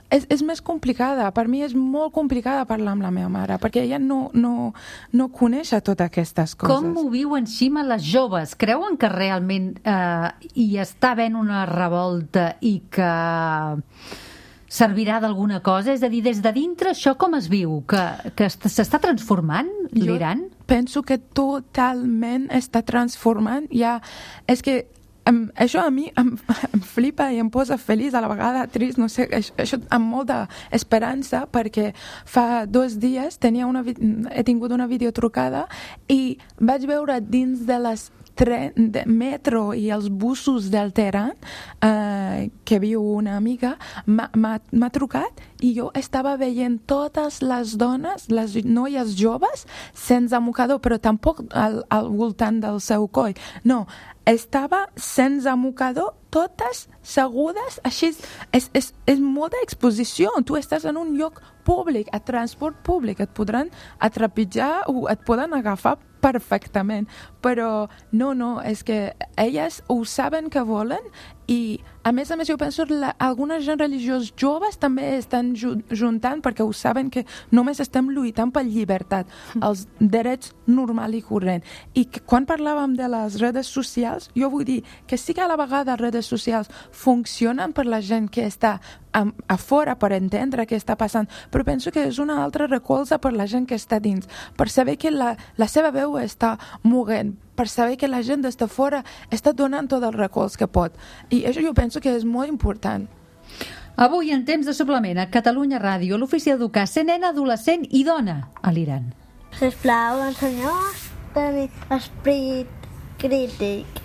és més complicada. Per mi és molt complicada parlar amb la meva mare, perquè ella no coneix totes aquestes coses. Com ho viuen, Xima, les joves? Creuen que realment hi està havent una revolta i que servirà d'alguna cosa? És a dir, des de dintre això com es viu? Que s'està transformant l'Iran? Jo penso que totalment està transformant. És que això a mi em flipa i em posa feliç, a la vegada trist, no sé, això amb molta esperança, perquè fa 2 dies he tingut una videotrucada i vaig veure dins de les de metro i els busos del Teheran, que viu una amiga, m'ha trucat i jo estava veient totes les dones, les noies joves, sense mocador, però tampoc al voltant del seu coll. No, estava sense mocador, totes segudes, així. És molta exposició. Tu estàs en un lloc públic, a transport públic, et podran atrepitjar o et poden agafar perfectament, però no, és que elles ho saben que volen i a més jo penso que algunes gent religiós joves també estan juntant perquè ho saben que només estem lluitant per llibertat, els drets normal i corrent. I quan parlàvem de les redes socials, jo vull dir que sí que a la vegada les redes socials funcionen per la gent que està a fora per entendre què està passant, però penso que és una altra recolza per la gent que està dins, per saber que la seva veu està movent, per saber que la gent des de fora està donant tot el recolz que pot. I això jo penso que és molt important. Avui, en temps de suplement, a Catalunya Ràdio, l'ofici d'educar ser nena, adolescent i dona a l'Iran. Sisplau, ensenya'ns a tenir esperit crític.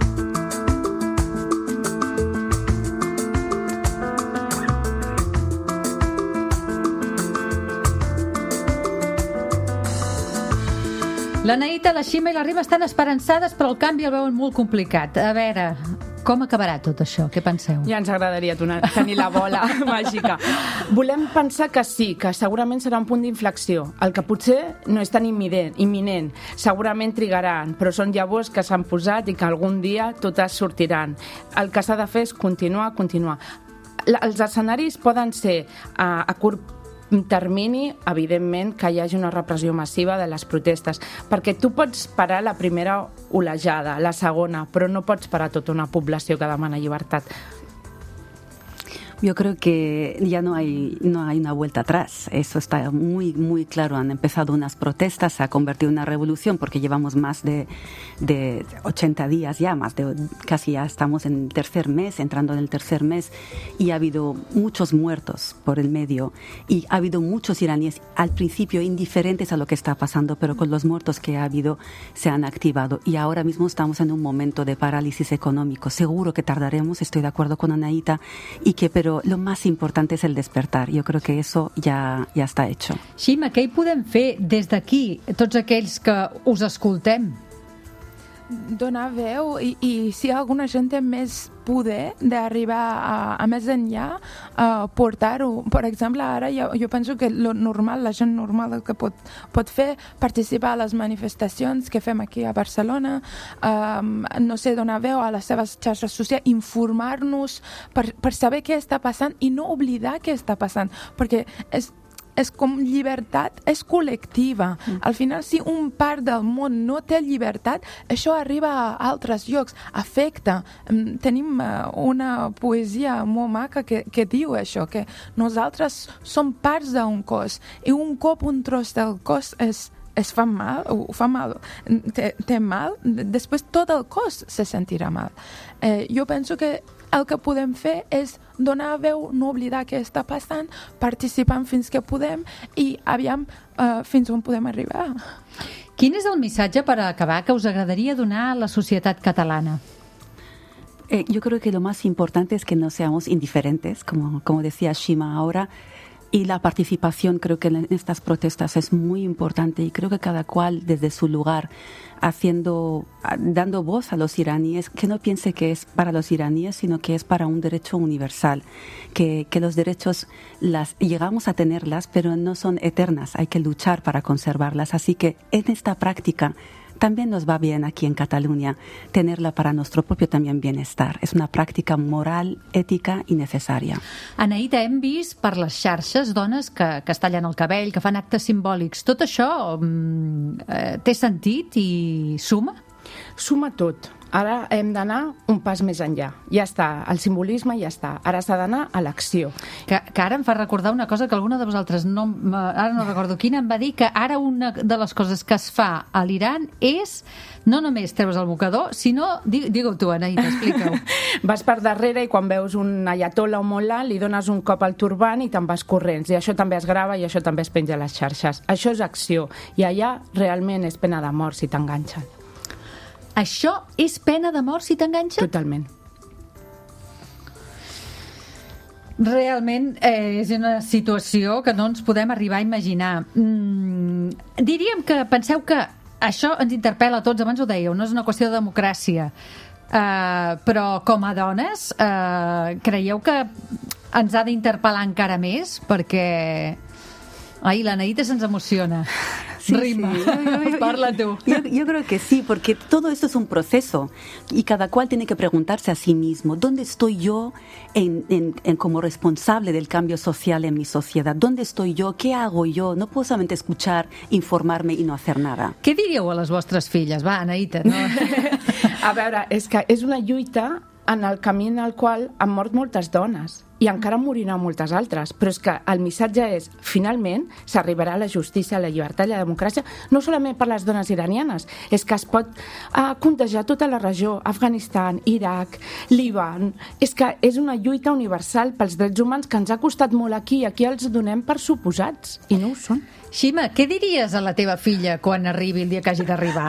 La Naïta, la Xima i la Rima estan esperançades, però el canvi el veuen molt complicat. A veure, com acabarà tot això? Què penseu? Ja ens agradaria tenir la bola màgica. Volem pensar que sí, que segurament serà un punt d'inflexió. El que potser no és tan imminent. Segurament trigaran, però són llavors que s'han posat i que algun dia totes sortiran. El que s'ha de fer és continuar. Els escenaris poden ser a curt termini, evidentment, que hi hagi una repressió massiva de les protestes, perquè tu pots parar la primera olejada, la segona, però no pots parar tota una població que demana llibertat. Yo creo que ya no hay una vuelta atrás. Eso está muy, muy claro. Han empezado unas protestas, se ha convertido en una revolución porque llevamos más de 80 días ya, casi ya estamos en el tercer mes, entrando en el tercer mes, y ha habido muchos muertos por el medio y ha habido muchos iraníes al principio indiferentes a lo que está pasando, pero con los muertos que ha habido se han activado y ahora mismo estamos en un momento de parálisis económico. Seguro que tardaremos, estoy de acuerdo con Anaïta, pero lo más importante es el despertar. Jo crec que eso ja està hecho. Xima, què hi podem fer des d'aquí, tots aquells que us escoltem? Donar veu i si alguna gent té més poder d'arribar a més enllà, portar-ho. Per exemple, ara jo penso que lo normal, la gent normal el que pot fer, participar a les manifestacions que fem aquí a Barcelona, no sé, donar veu a les seves xarxes socials, informar-nos per saber què està passant i no oblidar què està passant, perquè és com llibertat, és col·lectiva. Al final, si un part del món no té llibertat, això arriba a altres llocs, afecta. Tenim una poesia molt maca que diu això, que nosaltres som parts d'un cos, i un cop un tros del cos es fa mal, té mal, després tot el cos se sentirà mal. Jo penso que el que podem fer és donar veu, no oblidar què està passant, participant fins que podem i aviam fins on podem arribar. Quin és el missatge per acabar que us agradaria donar a la societat catalana? Yo creo que lo más importante es que no seamos indiferentes, como decía Xima ahora, y la participación creo que en estas protestas es muy importante y creo que cada cual desde su lugar dando voz a los iraníes, que no piense que es para los iraníes, sino que es para un derecho universal, que los derechos llegamos a tenerlas, pero no son eternas, hay que luchar para conservarlas. Así que en esta práctica también nos va bien aquí en Cataluña tenerla para nuestro propio también bienestar. Es una práctica moral, ética i necessària. Anaïta, hem vist per les xarxes dones que es tallen el cabell, que fan actes simbòlics. Tot això té sentit i suma? Suma tot. Ara hem d'anar un pas més enllà. Ja està, el simbolisme ja està. Ara s'ha d'anar a l'acció. Que ara em fa recordar una cosa que alguna de vosaltres, ara no recordo quina, em va dir que ara una de les coses que es fa a l'Iran és no només treure's el mocador, sinó... Digue-ho tu, Anaïta, explica-ho. Vas per darrere i quan veus un ayatollah o molt alt li dones un cop al turbant i te'n vas corrents. I això també es grava i això també es penja a les xarxes. Això és acció. I allà realment és pena de mort si t'enganxen. Això és pena de mort si t'enganxa? Totalment. Realment és una situació que no ens podem arribar a imaginar. Diríem que penseu que això ens interpel·la a tots, abans ho dèieu, no és una qüestió de democràcia, però com a dones creieu que ens ha d'interpel·lar encara més? Perquè... Ai, l'Anaïta se'ns emociona. Sí, Rima, sí. Parla tú. Yo creo que sí, porque todo esto es un proceso y cada cual tiene que preguntarse a sí mismo, ¿dónde estoy yo como responsable del cambio social en mi sociedad? ¿Dónde estoy yo? ¿Qué hago yo? No puedo solamente escuchar, informarme y no hacer nada. Què diríeu a les vostres filles? Va, Anaïta, no? A veure, és que és una lluita en el camí en el qual han mort moltes dones i encara moriran moltes altres, però és que el missatge és, finalment, s'arribarà a la justícia, a la llibertat i a la democràcia, no solament per les dones iranianes, és que es pot contagiar tota la regió, Afganistan, Iraq, Líban, és que és una lluita universal pels drets humans que ens ha costat molt aquí, i aquí els donem per suposats, i no ho són. Xima, què diries a la teva filla quan arribi el dia que hagi d'arribar?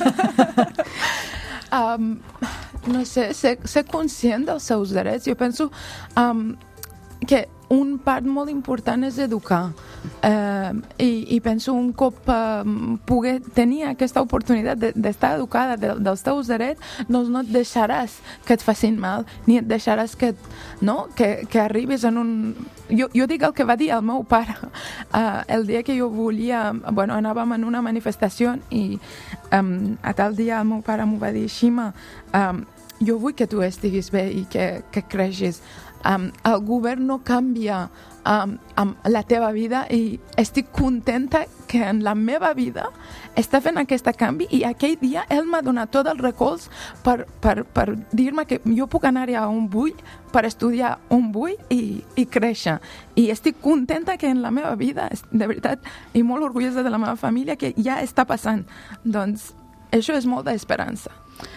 No sé, ser conscient dels seus drets. Jo penso que un part molt important és educar. I penso un cop poder tenir aquesta oportunitat d'estar educada dels teus drets, doncs no et deixaràs que et facin mal, ni et deixaràs que arribis en un... Jo dic el que va dir el meu pare el dia que jo volia... Bueno, anàvem en una manifestació i a tal dia el meu pare m'ho va dir: Xima, jo vull que tu estiguis bé i que creixis. El govern no canvia la teva vida i estic contenta que en la meva vida està fent aquest canvi, i aquell dia ell m'ha donat tot el recolz per dir-me que jo puc anar-hi on vull, per estudiar on vull i créixer. I estic contenta que en la meva vida, de veritat, i molt orgullosa de la meva família, que ja està passant. Doncs això és molta esperança.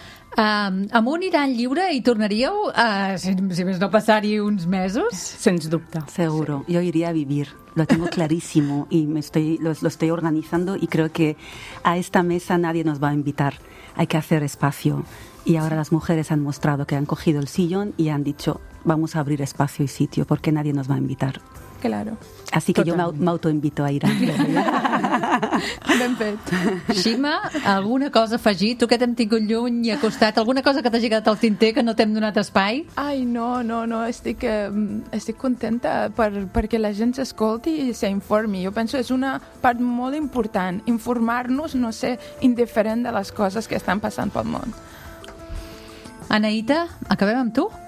Amb un Iran lliure hi tornaríeu, si més no passar-hi uns mesos? Sens dubte. Seguro. Yo iría a vivir. Lo tengo clarísimo y lo estoy organizando, y creo que a esta mesa nadie nos va a invitar. Hay que hacer espacio. Y ahora las mujeres han mostrado que han cogido el sillón y han dicho: vamos a abrir espacio y sitio, porque nadie nos va a invitar. Claro. Así que totalment. Yo me autoinvito a Irán. Ben fet. Xima, alguna cosa a afegir? Tu que t'hem tingut lluny i acostat, alguna cosa que t'hagi quedat al tinter que no t'hem donat espai? Ai, no, estic contenta perquè la gent s'escolti i s'informi. Jo penso que és una part molt important, informar-nos, no ser indiferent de les coses que estan passant pel món. Anaïta, acabem amb tu?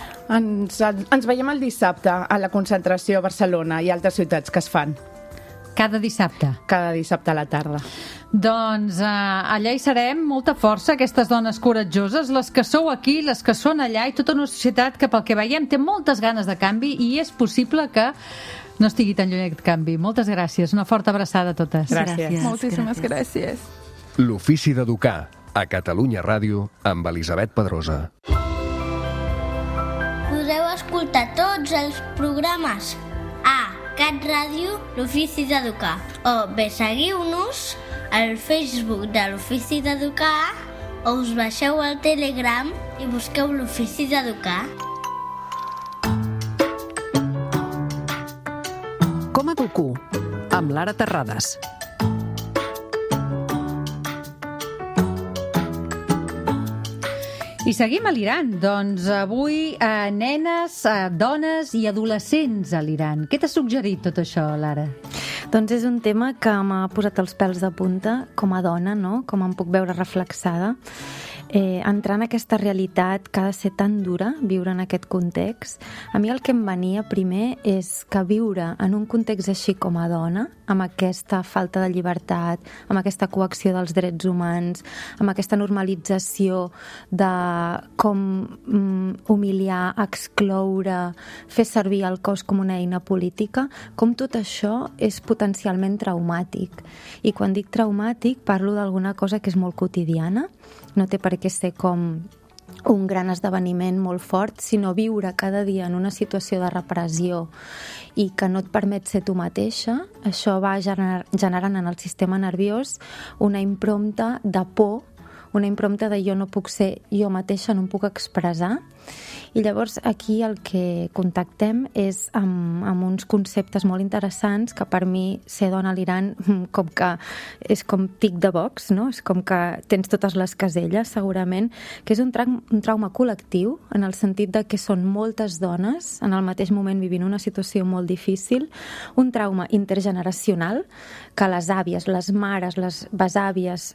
Ens veiem el dissabte a la concentració a Barcelona i altres ciutats que es fan. Cada dissabte? Cada dissabte a la tarda. Doncs allà hi serem, molta força, aquestes dones coratjoses, les que sou aquí, les que són allà, i tota una societat que pel que veiem té moltes ganes de canvi, i és possible que no estigui tan lluny aquest canvi. Moltes gràcies, una forta abraçada a totes. Gràcies. Moltíssimes gràcies. L'Ofici d'Educar, a Catalunya Ràdio, amb Elisabet Pedrosa. Podeu escoltar tots els programes a Cat Ràdio, l'Ofici d'Educar. O bé seguiu-nos al Facebook de l'Ofici d'Educar, o us baixeu al Telegram i busqueu l'Ofici d'Educar. Com educo? Amb Lara Terrades. I seguim a l'Iran. Doncs avui nenes, dones i adolescents a l'Iran. Què t'ha suggerit tot això, Lara? Doncs és un tema que m'ha posat els pèls de punta com a dona, no? Com em puc veure reflexada. Entrar en aquesta realitat que ha de ser tan dura, viure en aquest context. A mi el que em venia primer és que viure en un context així com a dona, amb aquesta falta de llibertat, amb aquesta coacció dels drets humans, amb aquesta normalització de com humiliar, excloure, fer servir el cos com una eina política, com tot això és potencialment traumàtic. I quan dic traumàtic parlo d'alguna cosa que és molt quotidiana, no té per què ser com un gran esdeveniment molt fort, sinó viure cada dia en una situació de repressió i que no et permet ser tu mateixa, això va generant en el sistema nerviós una impronta de por, una impronta de jo no puc ser jo mateixa, no em puc expressar. I llavors aquí el que contactem és amb uns conceptes molt interessants que per mi ser dona a l'Iran com que és com tic de box, no? És com que tens totes les caselles segurament, que és un trauma col·lectiu en el sentit de que són moltes dones en el mateix moment vivint una situació molt difícil, un trauma intergeneracional que les àvies, les mares, les besàvies,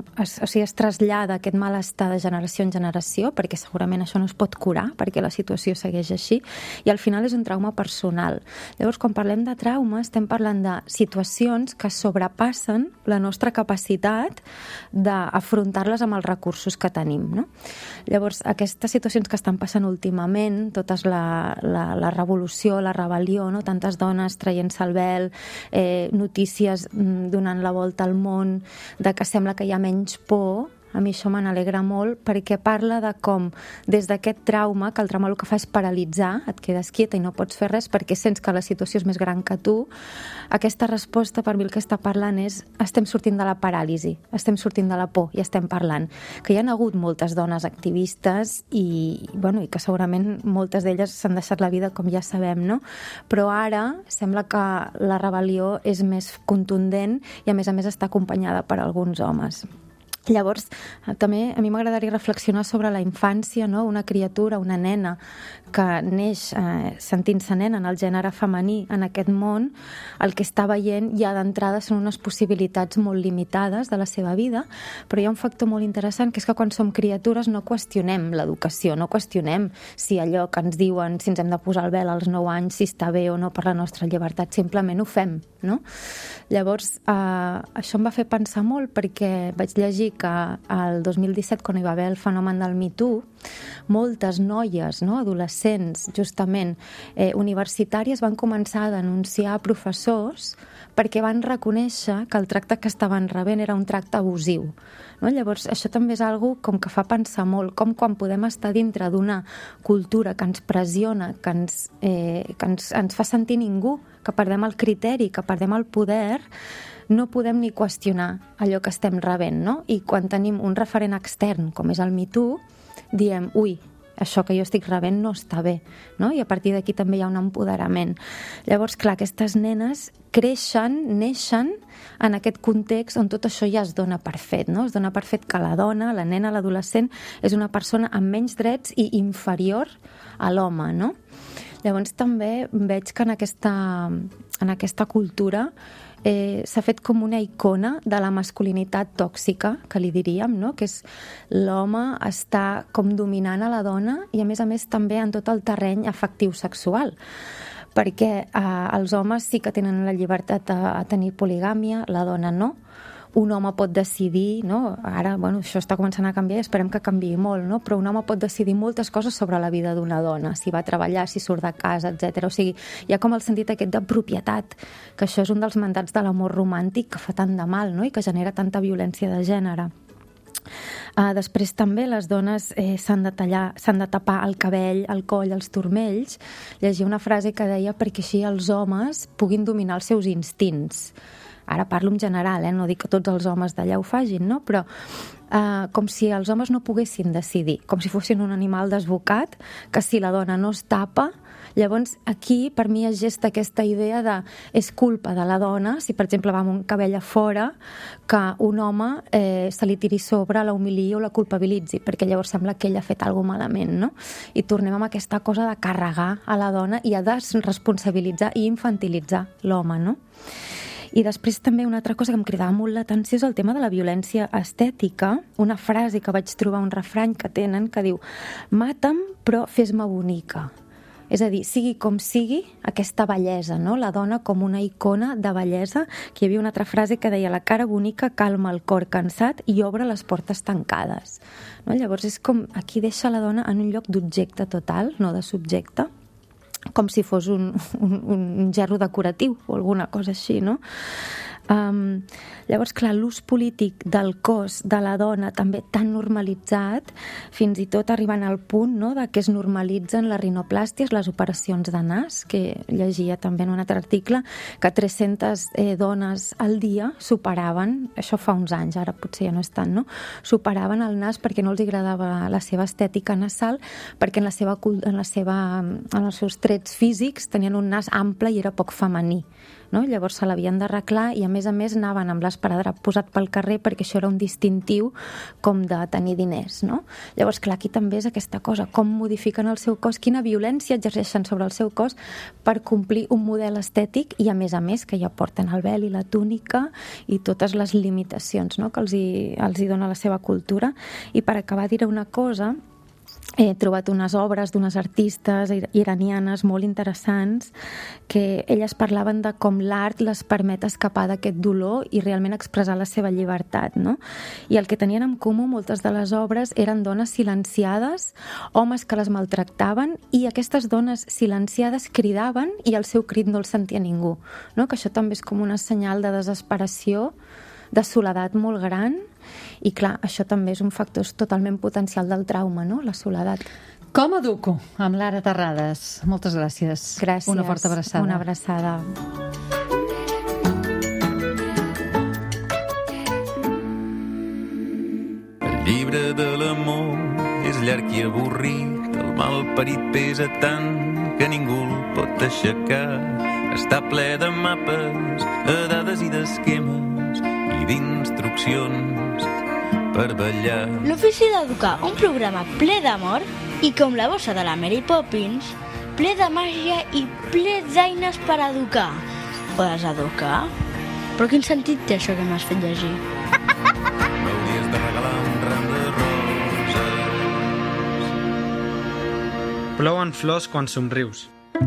es trasllada aquest malestar de generació en generació, perquè segurament això no es pot curar, perquè la situació segueix així, i al final és un trauma personal. Llavors, quan parlem de trauma, estem parlant de situacions que sobrepassen la nostra capacitat d'afrontar-les amb els recursos que tenim, no? Llavors, aquestes situacions que estan passant últimament, totes la revolució, la rebel·lió, no? Tantes dones traient-se el vel, notícies donant la volta al món, de que sembla que hi ha menys por, a mi això me n'alegra molt perquè parla de com des d'aquest trauma, que el trauma el que fa és paralitzar, et quedes quieta i no pots fer res perquè sents que la situació és més gran que tu, aquesta resposta per mi el que està parlant és estem sortint de la paràlisi, estem sortint de la por i estem parlant. Que hi ha hagut moltes dones activistes i que segurament moltes d'elles s'han deixat la vida com ja sabem, no? Però ara sembla que la rebel·lió és més contundent i a més està acompanyada per alguns homes. Llavors, també a mi m'agradaria reflexionar sobre la infància, no? Una criatura, una nena que neix sentint-se nena en el gènere femení en aquest món, el que està veient ja d'entrada són unes possibilitats molt limitades de la seva vida, però hi ha un factor molt interessant que és que quan som criatures no qüestionem l'educació, no qüestionem si allò que ens diuen, si ens hem de posar el vel als 9 anys, si està bé o no per la nostra llibertat, simplement ho fem, no? Llavors, això em va fer pensar molt perquè vaig llegir que el 2017, quan hi va haver el fenomen del Me Too, moltes noies, no, adolescents, justament, universitàries, van començar a denunciar a professors perquè van reconèixer que el tracte que estaven rebent era un tracte abusiu. No? Llavors, això també és algo com que fa pensar molt, com quan podem estar dintre d'una cultura que ens pressiona, que ens fa sentir ningú, que perdem el criteri, que perdem el poder, no podem ni qüestionar allò que estem rebent, no? I quan tenim un referent extern, com és el Me Too, diem, ui, això que jo estic rebent no està bé, no? I a partir d'aquí també hi ha un empoderament. Llavors, clar, aquestes nenes creixen, neixen en aquest context on tot això ja es dona per fet, no? Es dona per fet que la dona, la nena, l'adolescent, és una persona amb menys drets i inferior a l'home, no? Llavors també veig que en aquesta cultura s'ha fet com una icona de la masculinitat tòxica, que li diríem, no? Que és l'home està com dominant a la dona i a més també en tot el terreny afectiu sexual, perquè els homes sí que tenen la llibertat a tenir poligàmia, la dona no. Un home pot decidir, no? Ara, això està començant a canviar i esperem que canviï molt, no? Però un home pot decidir moltes coses sobre la vida d'una dona, si va a treballar, si surt de casa, etc. O sigui, hi ha com el sentit aquest de propietat, que això és un dels mandats de l'amor romàntic que fa tant de mal, no? I que genera tanta violència de gènere. Després també les dones s'han de tapar el cabell, el coll, els turmells. Llegia una frase que deia perquè així els homes puguin dominar els seus instints. Ara parlo en general, no dic que tots els homes d'allà ho fagin, no? Però com si els homes no poguessin decidir, com si fossin un animal desbocat, que si la dona no es tapa, llavors aquí per mi es gesta aquesta idea de és culpa de la dona, si per exemple va amb un cabell a fora, que un home se li tiri sobre, la humiliï o la culpabilitzi, perquè llavors sembla que ell ha fet alguna cosa malament, no? I tornem amb aquesta cosa de carregar a la dona i a desresponsabilitzar i infantilitzar l'home, no? I després també una altra cosa que em cridava molt l'atenció és el tema de la violència estètica, una frase que vaig trobar, un refrany que tenen, que diu: mata'm però fes-me bonica. És a dir, sigui com sigui, aquesta bellesa, no? La dona com una icona de bellesa, que hi havia una altra frase que deia: la cara bonica calma el cor cansat i obre les portes tancades. No? Llavors és com, aquí deixa la dona en un lloc d'objecte total, no de subjecte, com si fos un gerro decoratiu o alguna cosa així, no? Llavors, clar, l'ús polític del cos de la dona també tan normalitzat, fins i tot arribant al punt, no?, de que es normalitzen les rinoplàsties, les operacions de nas, que llegia també en un altre article, que 300 dones al dia s'operaven, això fa uns anys, ara potser ja no és tant, no?, s'operaven el nas perquè no els agradava la seva estètica nasal, perquè en els seus trets físics tenien un nas ample i era poc femení. No? Llavors se l'havien d'arreglar i a més anaven amb l'esparadrap posat pel carrer perquè això era un distintiu com de tenir diners, no? Llavors, clar, aquí també és aquesta cosa, com modifiquen el seu cos, quina violència exerceixen sobre el seu cos per complir un model estètic i a més que ja porten el vel i la túnica i totes les limitacions, no?, que els hi dona la seva cultura. I per acabar diré una cosa, he trobat unes obres d'unes artistes iranianes molt interessants que elles parlaven de com l'art les permet escapar d'aquest dolor i realment expressar la seva llibertat, no? I el que tenien en comú moltes de les obres eren dones silenciades, homes que les maltractaven i aquestes dones silenciades cridaven i el seu crit no el sentia ningú, no? Que això també és com una senyal de desesperació, de soledat molt gran. I clar, això també és un factor totalment potencial del trauma, no?, la soledat. Com educo? Amb Lara Terrades. Moltes gràcies. Gràcies. Una forta abraçada. Una abraçada. El llibre de l'amor és llarg i avorrit, el malparit pesa tant que ningú el pot aixecar. Està ple de mapes, de dades i d'esquemes i d'instruccions per ballar. L'Ofici d'Educar, un programa ple d'amor i com la bossa de la Mary Poppins, ple de màgia i ple d'eines per educar. Podes educar? Però quin sentit té això que m'has fet llegir? M'hauries de regalar un ram de roses. Plouen flors quan somrius.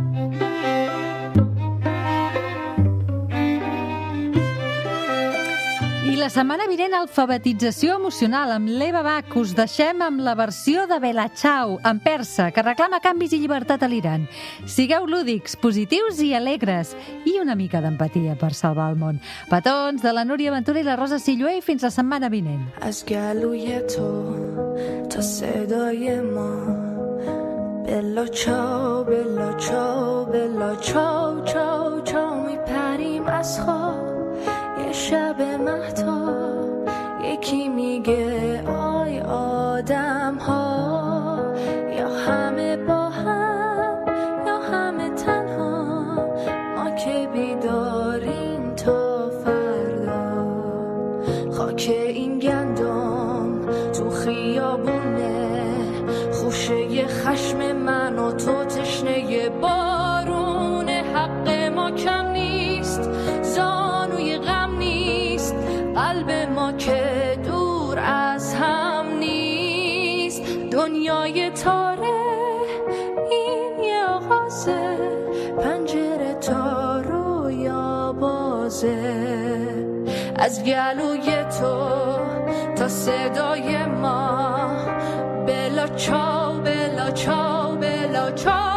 I la setmana vinent, alfabetització emocional amb l'Eva Bach. Us deixem amb la versió de Bella Ciao, en persa, que reclama canvis i llibertat a l'Iran. Sigueu lúdics, positius i alegres, i una mica d'empatia per salvar el món. Petons de la Núria Ventura i la Rosa Sillué, i fins la setmana vinent. از گلوی تو تا صدای ما بلا چاو بلا چاو بلا چاو چاو چاو میپریم از خواب یه شب مهتاب یکی میگه آی آدم ها یا همه با هم یا همه تنها ما که بیداریم تا فردا خاک این گندم تو خیابونه خوشه خشم من و تو تشنه بارونه حق ما کم نیست زانوی غم نیست قلب ما که دور از هم نیست دنیای تاره این یه آغازه پنجره تا رویا بازه از گلوی تو تا صدای ما بلا چاو بلا چاو بلا چاو